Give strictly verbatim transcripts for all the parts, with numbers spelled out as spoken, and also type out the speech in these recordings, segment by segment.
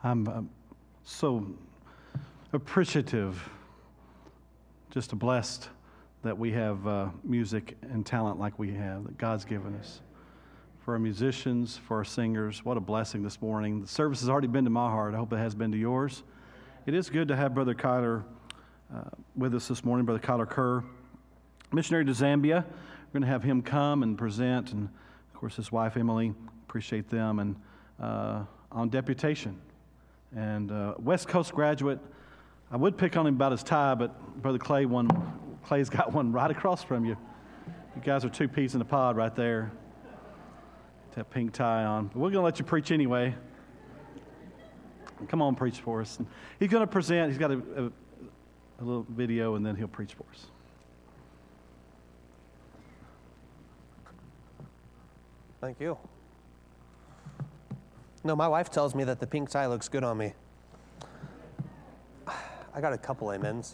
I'm uh, so appreciative, just blessed that we have uh, music and talent like we have, that God's given us. For our musicians, for our singers, what a blessing this morning. The service has already been to my heart. I hope it has been to yours. It is good to have Brother Kyler uh, with us this morning, Brother Kyler Kerr, missionary to Zambia. We're going to have him come and present, and of course his wife Emily, appreciate them, and uh, on deputation. And uh, West Coast graduate. I would pick on him about his tie, but Brother Clay, one, Clay's got one right across from you. You guys are two peas in a pod right there. That pink tie on. But we're going to let you preach anyway. Come on, preach for us. And he's going to present. He's got a, a, a little video, and then he'll preach for us. Thank you. No, my wife tells me that the pink tie looks good on me. I got a couple amens.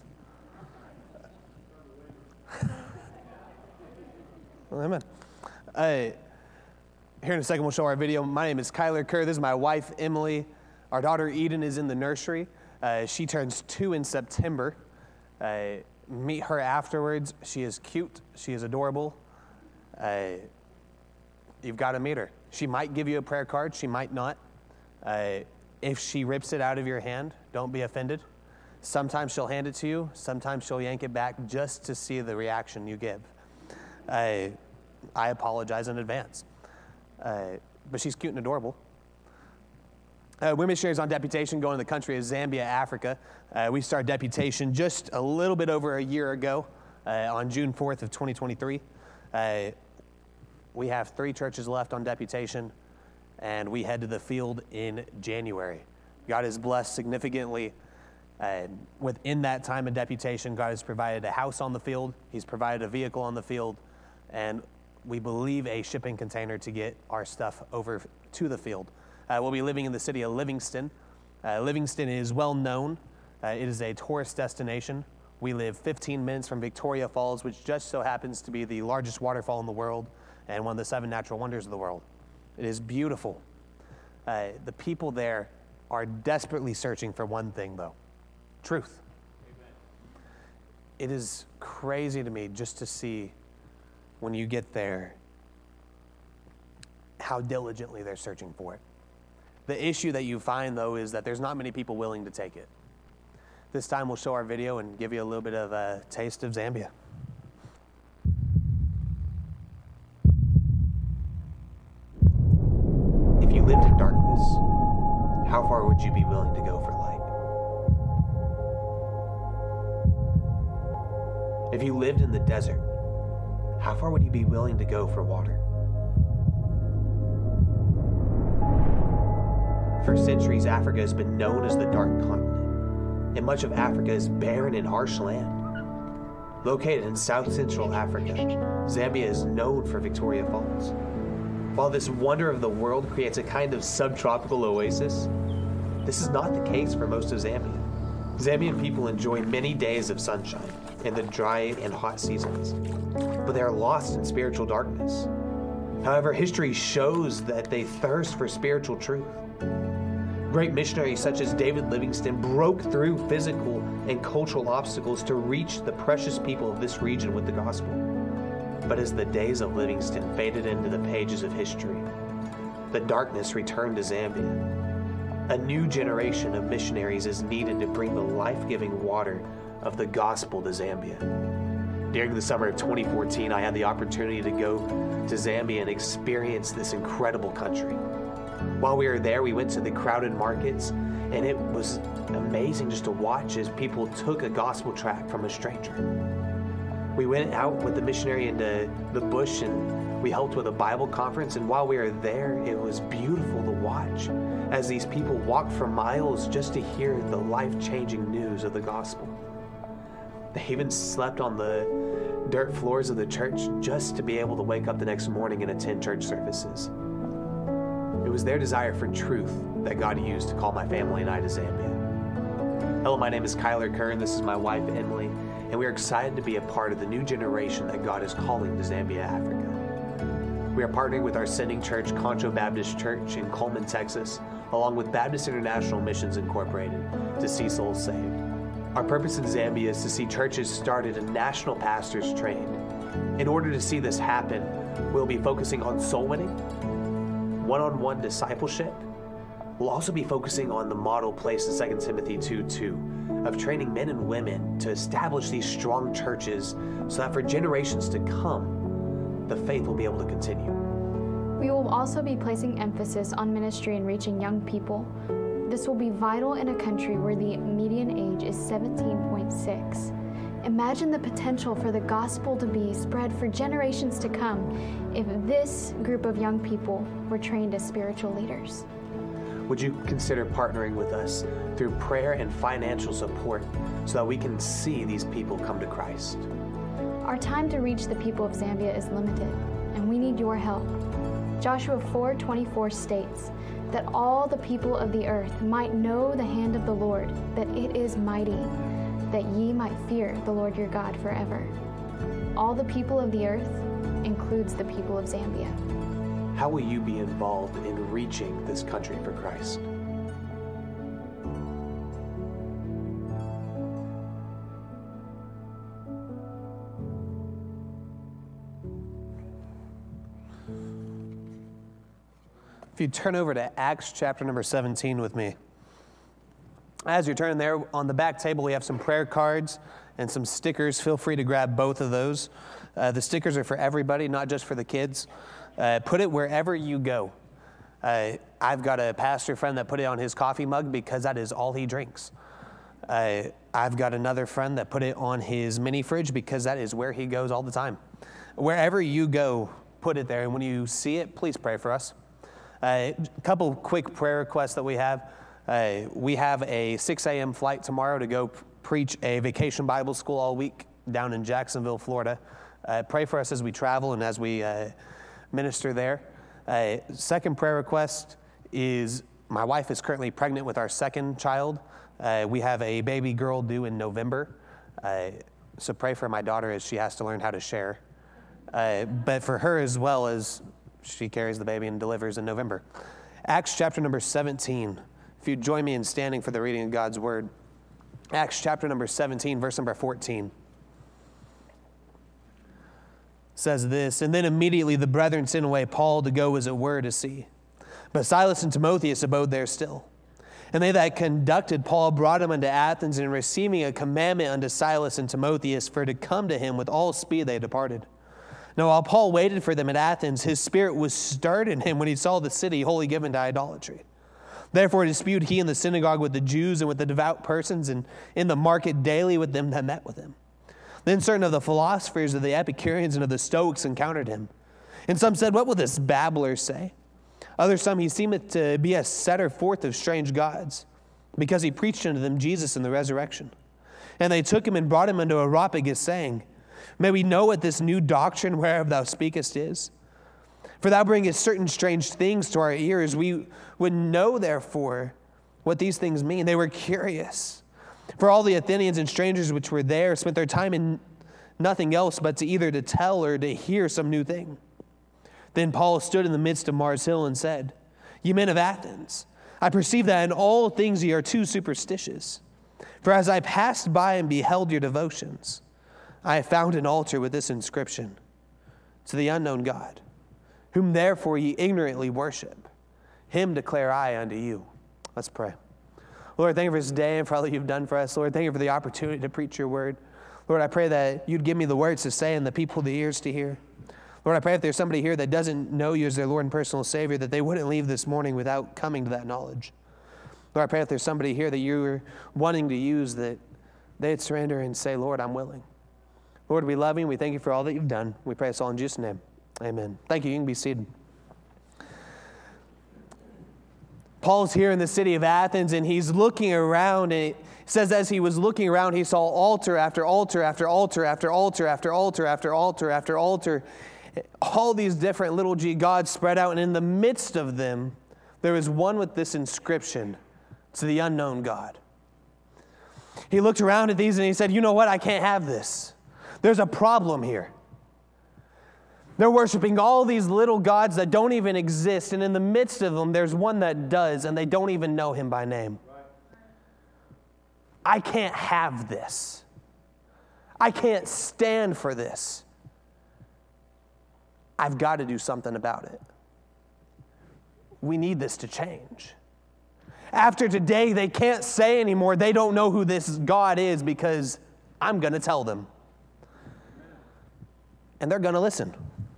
Well, amen. Uh, here in a second, we'll show our video. My name is Kyler Kerr. This is my wife, Emily. Our daughter, Eden, is in the nursery. Uh, she turns two in September. Uh, meet her afterwards. She is cute. She is adorable. Uh, you've got to meet her. She might give you a prayer card. She might not. Uh, if she rips it out of your hand, don't be offended. Sometimes she'll hand it to you. Sometimes she'll yank it back just to see the reaction you give. Uh, I apologize in advance. Uh, but she's cute and adorable. Uh, we're missionaries on deputation going to the country of Zambia, Africa. Uh, we started deputation just a little bit over a year ago uh, on June fourth of twenty twenty-three. Uh, we have three churches left on deputation, and we head to the field in January. God has blessed significantly. Uh, within that time of deputation, God has provided a house on the field. He's provided a vehicle on the field, and we believe a shipping container to get our stuff over to the field. Uh, we'll be living in the city of Livingston. Uh, Livingston is well known. Uh, it is a tourist destination. We live fifteen minutes from Victoria Falls, which just so happens to be the largest waterfall in the world and one of the seven natural wonders of the world. It is beautiful. Uh, the people there are desperately searching for one thing, though: truth. Amen. It is crazy to me just to see when you get there how diligently they're searching for it. The issue that you find, though, is that there's not many people willing to take it. This time we'll show our video and give you a little bit of a taste of Zambia. If you lived in darkness, how far would you be willing to go for light? If you lived in the desert, how far would you be willing to go for water? For centuries, Africa has been known as the Dark Continent, and much of Africa is barren and harsh land. Located in South Central Africa, Zambia is known for Victoria Falls. While this wonder of the world creates a kind of subtropical oasis, this is not the case for most of Zambia. Zambian people enjoy many days of sunshine in the dry and hot seasons, but they are lost in spiritual darkness. However, history shows that they thirst for spiritual truth. Great missionaries such as David Livingstone broke through physical and cultural obstacles to reach the precious people of this region with the gospel. But as the days of Livingstone faded into the pages of history, the darkness returned to Zambia. A new generation of missionaries is needed to bring the life-giving water of the gospel to Zambia. During the summer of twenty fourteen, I had the opportunity to go to Zambia and experience this incredible country. While we were there, we went to the crowded markets, and it was amazing just to watch as people took a gospel tract from a stranger. We went out with the missionary into the bush, and we helped with a Bible conference, and while we were there, it was beautiful to watch as these people walked for miles just to hear the life-changing news of the gospel. They even slept on the dirt floors of the church just to be able to wake up the next morning and attend church services. It was their desire for truth that God used to call my family and I to Zambia. Hello, my name is Kyler Kerr, and this is my wife, Emily, and we are excited to be a part of the new generation that God is calling to Zambia, Africa. We are partnering with our sending church, Concho Baptist Church in Coleman, Texas, along with Baptist International Missions Incorporated, to see souls saved. Our purpose in Zambia is to see churches started and national pastors trained. In order to see this happen, we'll be focusing on soul winning, one-on-one discipleship. We'll also be focusing on the model placed in Second Timothy two two of training men and women to establish these strong churches so that for generations to come, the faith will be able to continue. We will also be placing emphasis on ministry and reaching young people. This will be vital in a country where the median age is seventeen point six. Imagine the potential for the gospel to be spread for generations to come if this group of young people were trained as spiritual leaders. Would you consider partnering with us through prayer and financial support so that we can see these people come to Christ? Our time to reach the people of Zambia is limited, and we need your help. Joshua four twenty-four states that all the people of the earth might know the hand of the Lord, that it is mighty, that ye might fear the Lord your God forever. All the people of the earth includes the people of Zambia. How will you be involved in reaching this country for Christ? If you turn over to Acts chapter number seventeen with me. As you're turning there, on the back table we have some prayer cards and some stickers. Feel free to grab both of those. Uh, the stickers are for everybody, not just for the kids. Uh, put it wherever you go. Uh, I've got a pastor friend that put it on his coffee mug because that is all he drinks. Uh, I've got another friend that put it on his mini fridge because that is where he goes all the time. Wherever you go, put it there. And when you see it, please pray for us. Uh, a couple quick prayer requests that we have. Uh, we have a six a.m. flight tomorrow to go p- preach a vacation Bible school all week down in Jacksonville, Florida. Uh, pray for us as we travel and as we uh, minister there. Uh, second prayer request is my wife is currently pregnant with our second child. Uh, we have a baby girl due in November. Uh, so pray for my daughter as she has to learn how to share. Uh, but for her as well as she carries the baby and delivers in November. Acts chapter number seventeen. If you join me in standing for the reading of God's word. Acts chapter number seventeen, verse number fourteen. Says this, and then immediately the brethren sent away Paul to go as it were to sea. But Silas and Timotheus abode there still. And they that conducted Paul brought him unto Athens, and receiving a commandment unto Silas and Timotheus for to come to him with all speed they departed. Now while Paul waited for them at Athens, his spirit was stirred in him when he saw the city wholly given to idolatry. Therefore disputed he in the synagogue with the Jews and with the devout persons, and in the market daily with them that met with him. Then certain of the philosophers of the Epicureans and of the Stoics encountered him. And some said, what will this babbler say? Others some, he seemeth to be a setter forth of strange gods, because he preached unto them Jesus and the resurrection. And they took him and brought him unto Areopagus, saying, may we know what this new doctrine whereof thou speakest is? For thou bringest certain strange things to our ears. We would know, therefore, what these things mean. They were curious. For all the Athenians and strangers which were there spent their time in nothing else but to either to tell or to hear some new thing. Then Paul stood in the midst of Mars Hill and said, ye men of Athens, I perceive that in all things ye are too superstitious. For as I passed by and beheld your devotions, I have found an altar with this inscription, to the unknown God, whom therefore ye ignorantly worship. Him declare I unto you. Let's pray. Lord, thank you for this day and for all that you've done for us. Lord, thank you for the opportunity to preach your word. Lord, I pray that you'd give me the words to say and the people the ears to hear. Lord, I pray if there's somebody here that doesn't know you as their Lord and personal Savior, that they wouldn't leave this morning without coming to that knowledge. Lord, I pray if there's somebody here that you're wanting to use, that they'd surrender and say, Lord, I'm willing. Lord, we love you and we thank you for all that you've done. We pray this all in Jesus' name. Amen. Thank you. You can be seated. Paul's here in the city of Athens, and he's looking around, and it says as he was looking around, he saw altar after altar after altar after altar after altar after altar after altar, all these different little g gods spread out, and in the midst of them, there was one with this inscription, to the unknown God. He looked around at these and he said, you know what? I can't have this. There's a problem here. They're worshiping all these little gods that don't even exist, and in the midst of them, there's one that does, and they don't even know him by name. I can't have this. I can't stand for this. I've got to do something about it. We need this to change. After today, they can't say anymore they don't know who this God is because I'm going to tell them. And they're going to listen.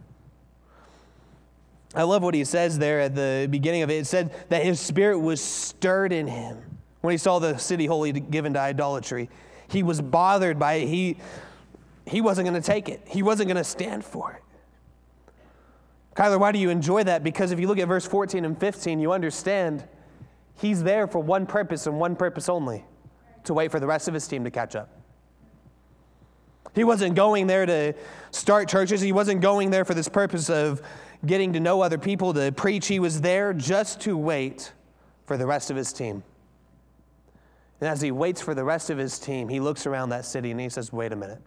I love what he says there at the beginning of it. It said that his spirit was stirred in him when he saw the city wholly given to idolatry. He was bothered by it. He, he wasn't going to take it. He wasn't going to stand for it. Kyler, why do you enjoy that? Because if you look at verse fourteen and fifteen, you understand he's there for one purpose and one purpose only, to wait for the rest of his team to catch up. He wasn't going there to start churches. He wasn't going there for this purpose of getting to know other people, to preach. He was there just to wait for the rest of his team. And as he waits for the rest of his team, he looks around that city and he says, wait a minute.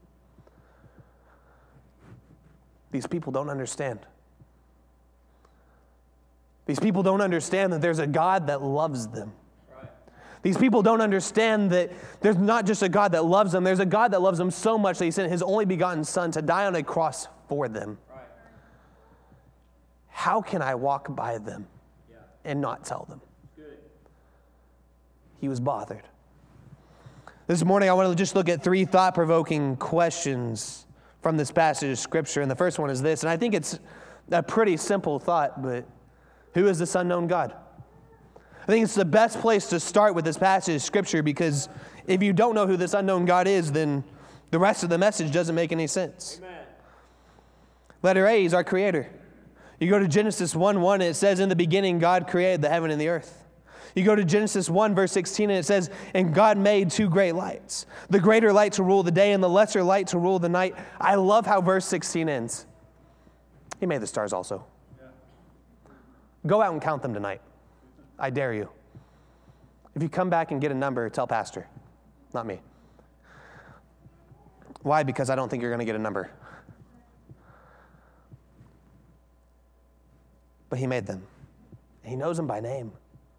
These people don't understand. These people don't understand that there's a God that loves them. Right. These people don't understand that there's not just a God that loves them, there's a God that loves them so much that he sent his only begotten Son to die on a cross for them. Right. How can I walk by them yeah. and not tell them? Good. He was bothered. This morning I want to just look at three thought-provoking questions from this passage of Scripture. And the first one is this, and I think it's a pretty simple thought, but who is this unknown God? I think it's the best place to start with this passage of Scripture, because if you don't know who this unknown God is, then the rest of the message doesn't make any sense. Amen. Letter A, he's our creator. You go to Genesis one one, and it says, in the beginning, God created the heaven and the earth. You go to Genesis one, verse sixteen, and it says, and God made two great lights, the greater light to rule the day and the lesser light to rule the night. I love how verse sixteen ends. He made the stars also. Yeah. Go out and count them tonight. I dare you. If you come back and get a number, tell Pastor, not me. Why? Because I don't think you're going to get a number. But he made them. He knows them by name.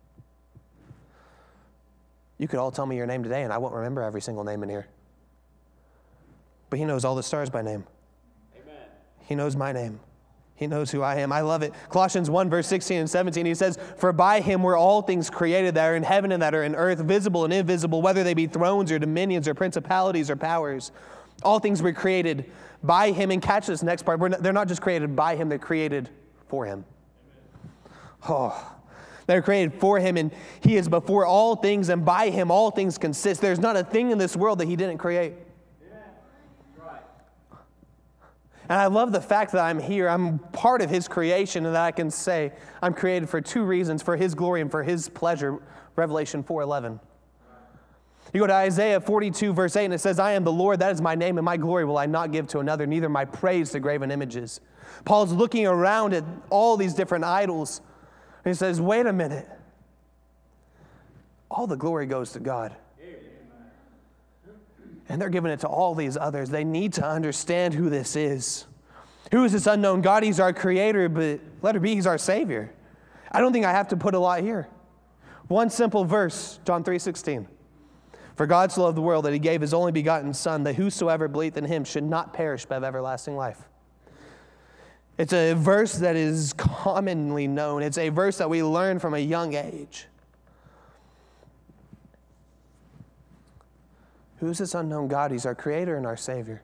You could all tell me your name today, and I won't remember every single name in here. But he knows all the stars by name. Amen. He knows my name. He knows who I am. I love it. Colossians one, verse sixteen and seventeen, he says, for by him were all things created that are in heaven and that are in earth, visible and invisible, whether they be thrones or dominions or principalities or powers. All things were created by him. And catch this next part. We're not, they're not just created by him, they're created for him. Amen. Oh. They're created for him, and he is before all things, and by him all things consist. There's not a thing in this world that he didn't create. Yeah. Right. And I love the fact that I'm here. I'm part of his creation, and that I can say I'm created for two reasons, for his glory and for his pleasure. Revelation four eleven. You go to Isaiah forty-two, verse eight, and it says, I am the Lord, that is my name, and my glory will I not give to another, neither my praise to graven images. Paul's looking around at all these different idols. And he says, wait a minute. All the glory goes to God. And they're giving it to all these others. They need to understand who this is. Who is this unknown God? He's our creator, but letter B, he's our Savior. I don't think I have to put a lot here. One simple verse, John three sixteen. For God so loved the world that he gave his only begotten Son, that whosoever believeth in him should not perish but have everlasting life. It's a verse that is commonly known. It's a verse that we learn from a young age. Who's this unknown God? He's our creator and our Savior.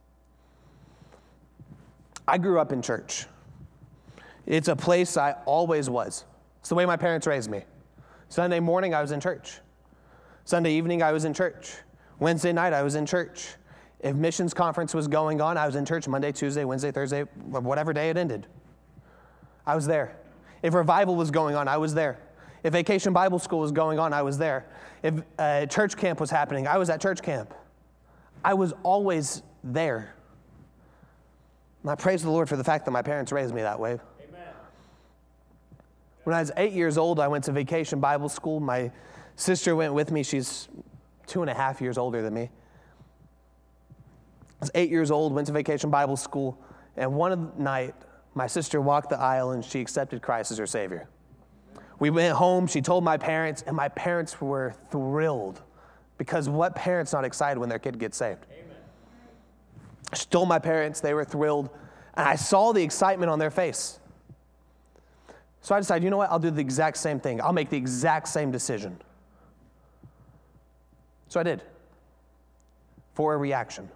I grew up in church. It's a place I always was. It's the way my parents raised me. Sunday morning, I was in church. Sunday evening, I was in church. Wednesday night, I was in church. If missions conference was going on, I was in church Monday, Tuesday, Wednesday, Thursday, whatever day it ended. I was there. If revival was going on, I was there. If vacation Bible school was going on, I was there. If uh, church camp was happening, I was at church camp. I was always there. And I praise the Lord for the fact that my parents raised me that way. Amen. When I was eight years old, I went to vacation Bible school. My sister went with me. She's two and a half years older than me. I was eight years old, went to vacation Bible school, And one night, my sister walked the aisle and she accepted Christ as her Savior. We went home, she told my parents, and my parents were thrilled, because what parent's not excited when their kid gets saved? Amen. She told my parents, they were thrilled, and I saw the excitement on their face. So I decided, you know what, I'll do the exact same thing. I'll make the exact same decision. So I did, for a reaction.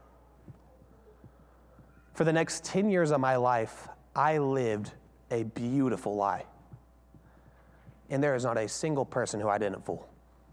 For the next ten years of my life, I lived a beautiful lie. And there is not a single person who I didn't fool.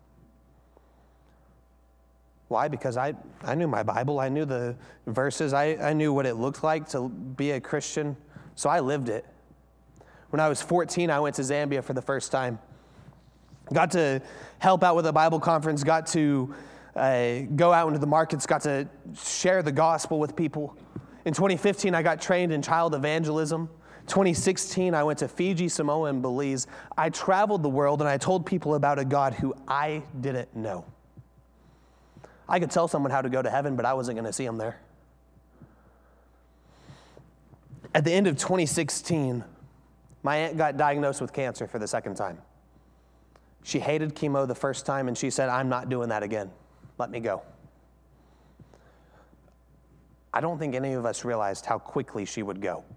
Why? Because I, I knew my Bible. I knew the verses. I, I knew what it looked like to be a Christian. So I lived it. When I was fourteen, I went to Zambia for the first time. Got to help out with a Bible conference. Got to uh, go out into the markets. Got to share the gospel with people. In twenty fifteen, I got trained in child evangelism. twenty sixteen, I went to Fiji, Samoa, and Belize. I traveled the world, and I told people about a God who I didn't know. I could tell someone how to go to heaven, but I wasn't going to see them there. At the end of twenty sixteen, my aunt got diagnosed with cancer for the second time. She hated chemo the first time, and she said, I'm not doing that again. Let me go. I don't think any of us realized how quickly she would go.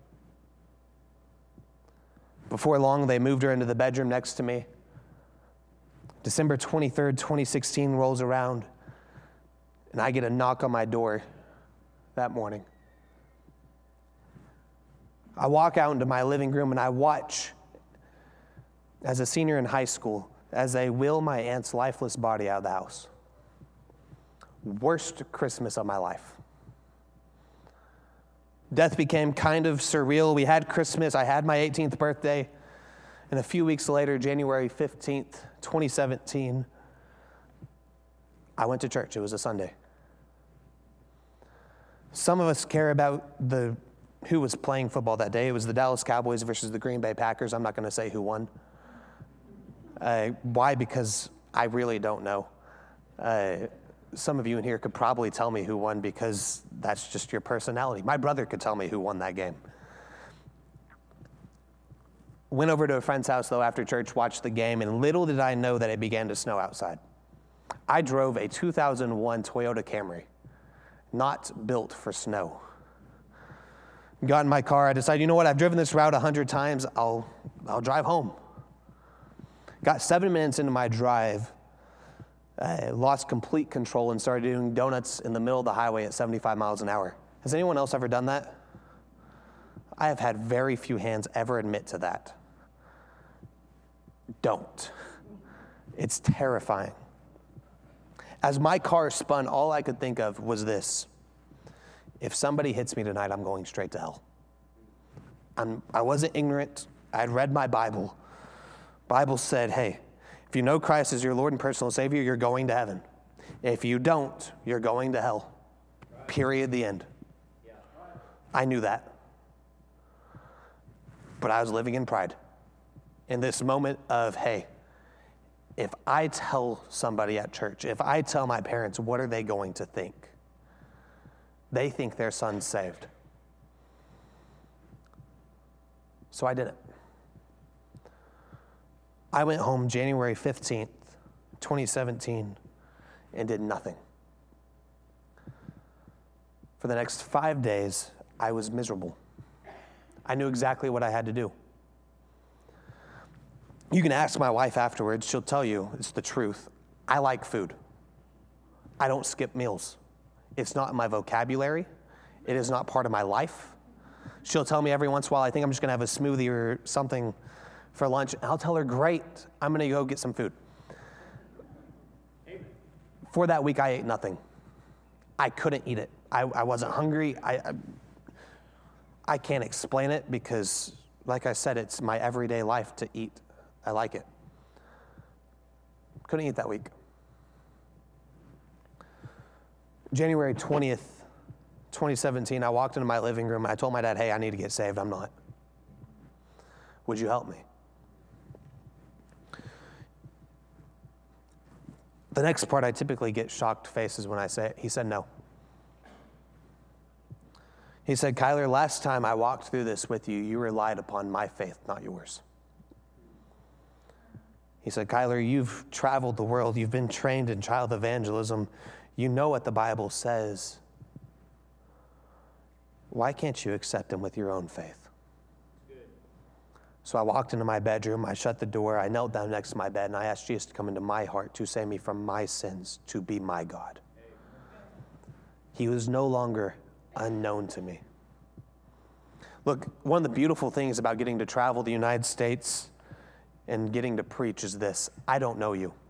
Before long, they moved her into the bedroom next to me. December twenty-third, twenty sixteen rolls around, and I get a knock on my door that morning. I walk out into my living room and I watch, as a senior in high school, as they wheel my aunt's lifeless body out of the house. Worst Christmas of my life. Death became kind of surreal. We had Christmas. I had my eighteenth birthday. And a few weeks later, January fifteenth, twenty seventeen, I went to church. It was a Sunday. Some of us care about the who was playing football that day. It was the Dallas Cowboys versus the Green Bay Packers. I'm not going to say who won. Uh, why? Because I really don't know. Uh, Some of you in here could probably tell me who won because that's just your personality. My brother could tell me who won that game. Went over to a friend's house, though, after church, watched the game, and little did I know that it began to snow outside. I drove a two thousand one Toyota Camry, not built for snow. Got in my car. I decided, you know what, I've driven this route a hundred times. I'll, I'll drive home. Got seven minutes into my drive. I lost complete control and started doing donuts in the middle of the highway at seventy-five miles an hour. Has anyone else ever done that? I have had very few hands ever admit to that. Don't. It's terrifying. As my car spun, all I could think of was this. If somebody hits me tonight, I'm going straight to hell. I'm, I wasn't ignorant. I had read my Bible. Bible said, hey, if you know Christ as your Lord and personal Savior, you're going to heaven. If you don't, you're going to hell. Period, the end. I knew that. But I was living in pride. In this moment of, hey, if I tell somebody at church, if I tell my parents, what are they going to think? They think their son's saved. So I did it. I went home January fifteenth, twenty seventeen, and did nothing. For the next five days, I was miserable. I knew exactly what I had to do. You can ask my wife afterwards. She'll tell you it's the truth. I like food. I don't skip meals. It's not in my vocabulary. It is not part of my life. She'll tell me every once in a while, I think I'm just going to have a smoothie or something for lunch. And I'll tell her, great, I'm going to go get some food. For that week, I ate nothing. I couldn't eat it. I, I wasn't hungry. I, I I can't explain it because, like I said, it's my everyday life to eat. I like it. Couldn't eat that week. January twentieth, twenty seventeen, I walked into my living room. I told my dad, hey, I need to get saved. I'm not. Would you help me? The next part, I typically get shocked faces when I say it. He said no. He said, Kyler, last time I walked through this with you, you relied upon my faith, not yours. He said, Kyler, you've traveled the world. You've been trained in child evangelism. You know what the Bible says. Why can't you accept him with your own faith? So I walked into my bedroom. I shut the door. I knelt down next to my bed, and I asked Jesus to come into my heart to save me from my sins, to be my God. He was no longer unknown to me. Look, one of the beautiful things about getting to travel the United States and getting to preach is this: I don't know you.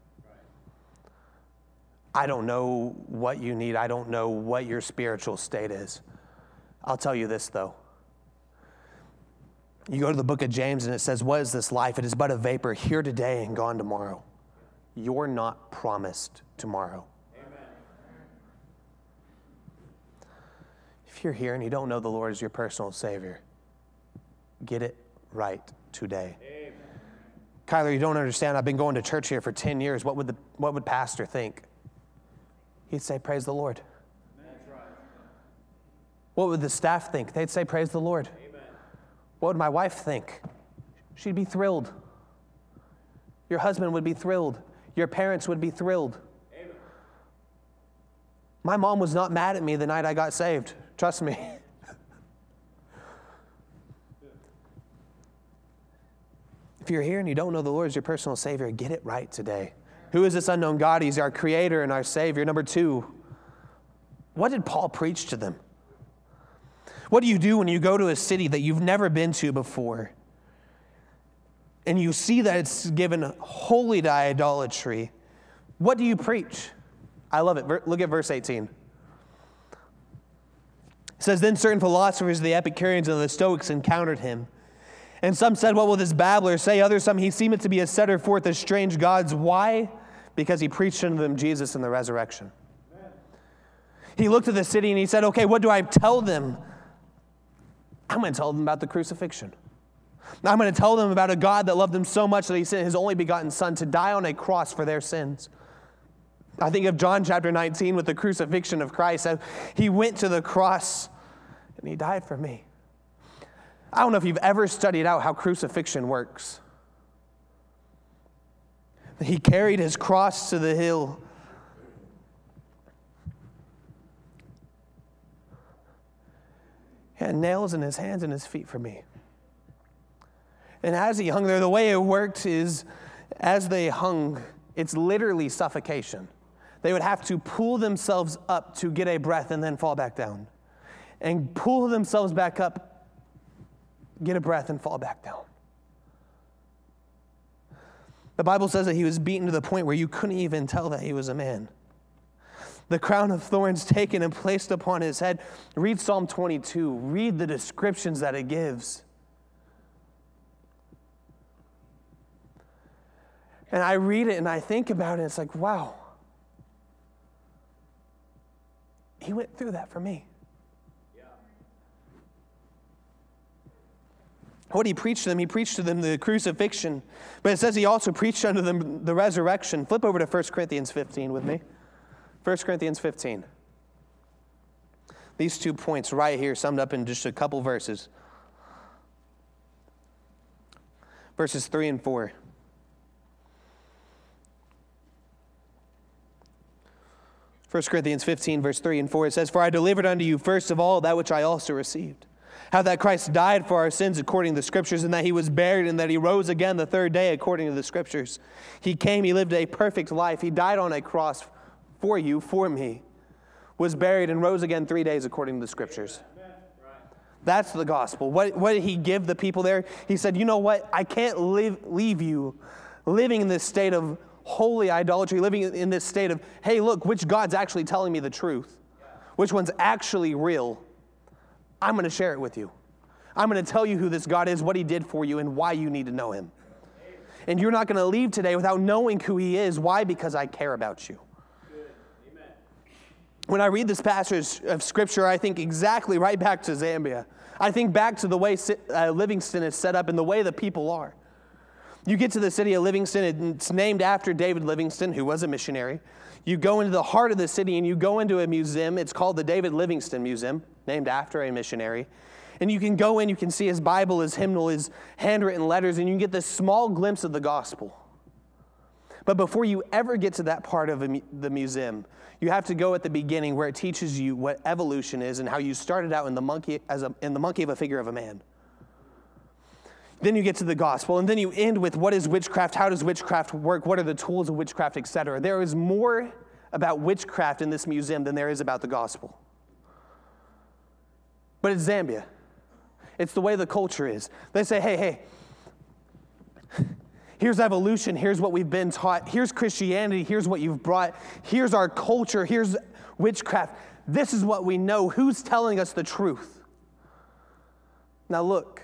I don't know what you need. I don't know what your spiritual state is. I'll tell you this, though. You go to the book of James and it says, what is this life? It is but a vapor, here today and gone tomorrow. You're not promised tomorrow. Amen. If you're here and you don't know the Lord as your personal Savior, get it right today. Amen. Kyler, you don't understand. I've been going to church here for ten years. What would the what would pastor think? He'd say, praise the Lord. That's right. What would the staff think? They'd say, praise the Lord. Amen. What would my wife think? She'd be thrilled. Your husband would be thrilled. Your parents would be thrilled. Amen. My mom was not mad at me the night I got saved. Trust me. If you're here and you don't know the Lord as your personal Savior, get it right today. Who is this unknown God? He's our Creator and our Savior. Number two, what did Paul preach to them? What do you do when you go to a city that you've never been to before and you see that it's given wholly to idolatry? What do you preach? I love it. Look at verse eighteen. It says, then certain philosophers of the Epicureans and the Stoics encountered him. And some said, what will this babbler say? Others, some, he seemeth to be a setter forth of strange gods. Why? Because he preached unto them Jesus and the resurrection. Amen. He looked at the city and he said, okay, what do I tell them? I'm going to tell them about the crucifixion. I'm going to tell them about a God that loved them so much that he sent his only begotten Son to die on a cross for their sins. I think of John chapter nineteen with the crucifixion of Christ. He went to the cross and he died for me. I don't know if you've ever studied out how crucifixion works. He carried his cross to the hill. He had nails in his hands and his feet for me. And as he hung there, the way it worked is, as they hung, it's literally suffocation. They would have to pull themselves up to get a breath and then fall back down. And pull themselves back up, get a breath, and fall back down. The Bible says that he was beaten to the point where you couldn't even tell that he was a man. The crown of thorns taken and placed upon his head. Read Psalm twenty-two. Read the descriptions that it gives. And I read it and I think about it, and it's like, wow. He went through that for me. What he preached to them, he preached to them the crucifixion. But it says he also preached unto them the resurrection. Flip over to First Corinthians fifteen with me. First Corinthians fifteen. These two points right here summed up in just a couple verses. Verses three and four. First Corinthians fifteen, verse three and four, it says, for I delivered unto you first of all that which I also received. How that Christ died for our sins according to the Scriptures, and that he was buried, and that he rose again the third day according to the Scriptures. He came, he lived a perfect life. He died on a cross for you, for me, was buried, and rose again three days according to the Scriptures. That's the gospel. What, what did he give the people there? He said, you know what? I can't live, leave you living in this state of holy idolatry, living in this state of, hey, look, which God's actually telling me the truth? Which one's actually real? I'm going to share it with you. I'm going to tell you who this God is, what he did for you, and why you need to know him. And you're not going to leave today without knowing who he is. Why? Because I care about you. Amen. When I read this passage of Scripture, I think exactly right back to Zambia. I think back to the way uh, Livingston is set up and the way the people are. You get to the city of Livingston, and it's named after David Livingston, who was a missionary. You go into the heart of the city and you go into a museum. It's called the David Livingston Museum. named after a missionary. And you can go in, you can see his Bible, his hymnal, his handwritten letters, and you can get this small glimpse of the gospel. But before you ever get to that part of the museum, you have to go at the beginning where it teaches you what evolution is and how you started out in the monkey as a, in the monkey of a figure of a man. Then you get to the gospel, and then you end with what is witchcraft, how does witchcraft work, what are the tools of witchcraft, et cetera. There is more about witchcraft in this museum than there is about the gospel. But it's Zambia. It's the way the culture is. They say, hey, hey, here's evolution, here's what we've been taught, here's Christianity, here's what you've brought, here's our culture, here's witchcraft. This is what we know. Who's telling us the truth? Now look,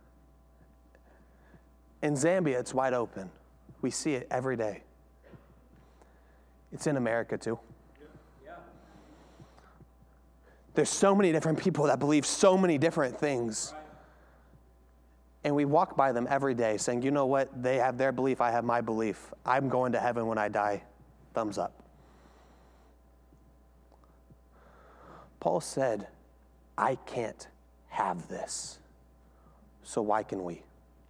in Zambia, it's wide open. We see it every day. It's in America too. There's so many different people that believe so many different things. And we walk by them every day saying, you know what? They have their belief, I have my belief. I'm going to heaven when I die. Thumbs up. Paul said, I can't have this. So why can we?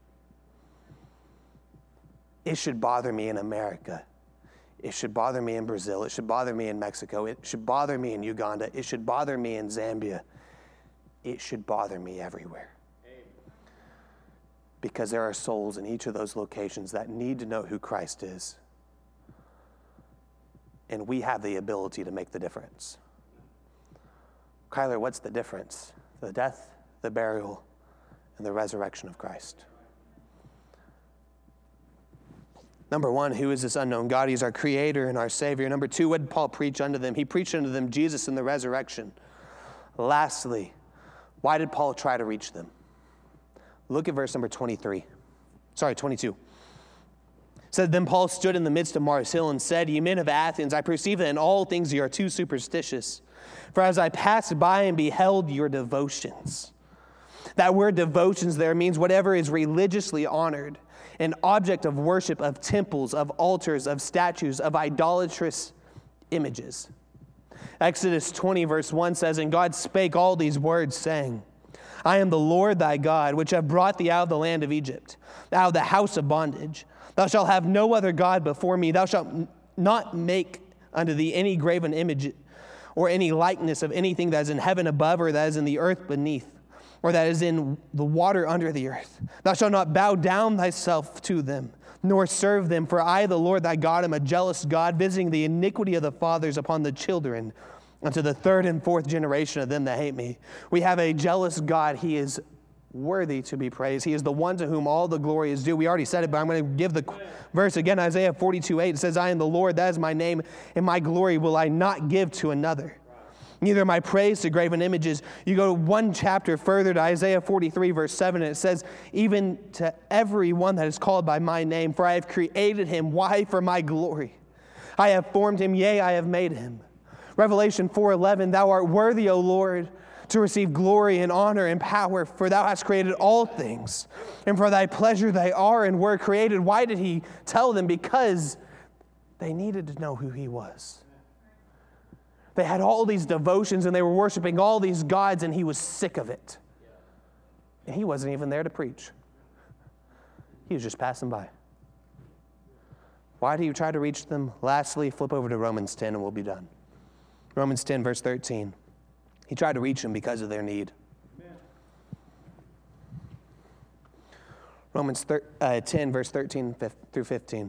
It should bother me in America. It should bother me in Brazil. It should bother me in Mexico. It should bother me in Uganda. It should bother me in Zambia. It should bother me everywhere. Because there are souls in each of those locations that need to know who Christ is. And we have the ability to make the difference. Kyler, what's the difference? The death, the burial, and the resurrection of Christ. Number one, who is this unknown God? He's our creator and our savior. Number two, what did Paul preach unto them? He preached unto them Jesus and the resurrection. Lastly, why did Paul try to reach them? Look at verse number twenty-three. Sorry, twenty-two. It said, then Paul stood in the midst of Mars Hill and said, ye men of Athens, I perceive that in all things ye are too superstitious. For as I passed by and beheld your devotions. That word devotions there means whatever is religiously honored, an object of worship, of temples, of altars, of statues, of idolatrous images. Exodus twenty verse one says, and God spake all these words, saying, I am the Lord thy God, which have brought thee out of the land of Egypt, out of the house of bondage. Thou shalt have no other God before me. Thou shalt not make unto thee any graven image or any likeness of anything that is in heaven above or that is in the earth beneath, or that is in the water under the earth. Thou shalt not bow down thyself to them, nor serve them. For I, the Lord thy God, am a jealous God, visiting the iniquity of the fathers upon the children, unto the third and fourth generation of them that hate me. We have a jealous God. He is worthy to be praised. He is the one to whom all the glory is due. We already said it, but I'm going to give the verse again. Isaiah forty-two eight. It says, I am the Lord, that is my name, and my glory will I not give to another. Neither my praise to graven images. You go one chapter further to Isaiah forty-three, verse seven, and it says, even to every one that is called by my name, for I have created him. Why? For my glory. I have formed him, yea, I have made him. Revelation four eleven, thou art worthy, O Lord, to receive glory and honor and power, for thou hast created all things, and for thy pleasure they are and were created. Why did he tell them? Because they needed to know who he was. They had all these devotions and they were worshiping all these gods, and he was sick of it. And he wasn't even there to preach. He was just passing by. Why do you try to reach them? Lastly, flip over to Romans ten and we'll be done. Romans ten, verse thirteen. He tried to reach them because of their need. Amen. Romans thir- uh, ten, verse thirteen through fifteen.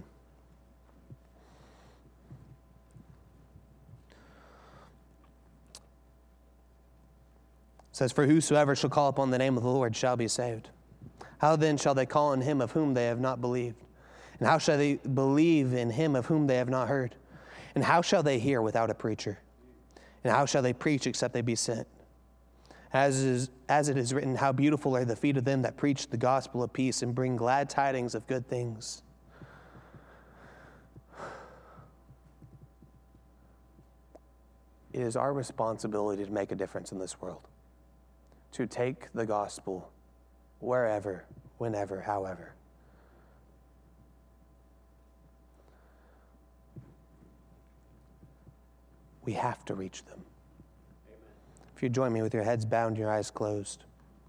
It says, for whosoever shall call upon the name of the Lord shall be saved. How then shall they call on him of whom they have not believed? And how shall they believe in him of whom they have not heard? And how shall they hear without a preacher? And how shall they preach except they be sent? As is, as it is written, how beautiful are the feet of them that preach the gospel of peace and bring glad tidings of good things. It is our responsibility to make a difference in this world, to take the gospel wherever, whenever, however. We have to reach them. Amen. If you join me with your heads bowed and your eyes closed.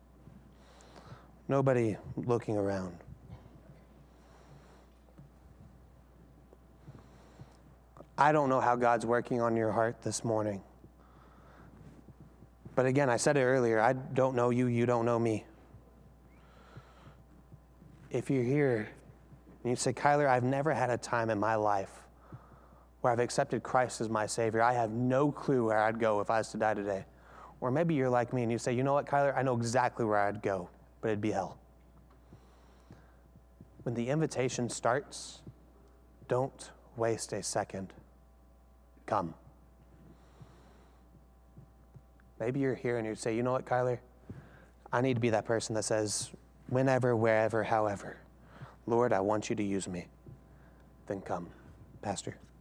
Nobody looking around. I don't know how God's working on your heart this morning. But again, I said it earlier, I don't know you, you don't know me. If you're here and you say, Kyler, I've never had a time in my life where I've accepted Christ as my Savior. I have no clue where I'd go if I was to die today. Or maybe you're like me and you say, you know what, Kyler, I know exactly where I'd go, but it'd be hell. When the invitation starts, don't waste a second. Come. Maybe you're here and you say, you know what, Kyler? I need to be that person that says, whenever, wherever, however, Lord, I want you to use me. Then come. Pastor.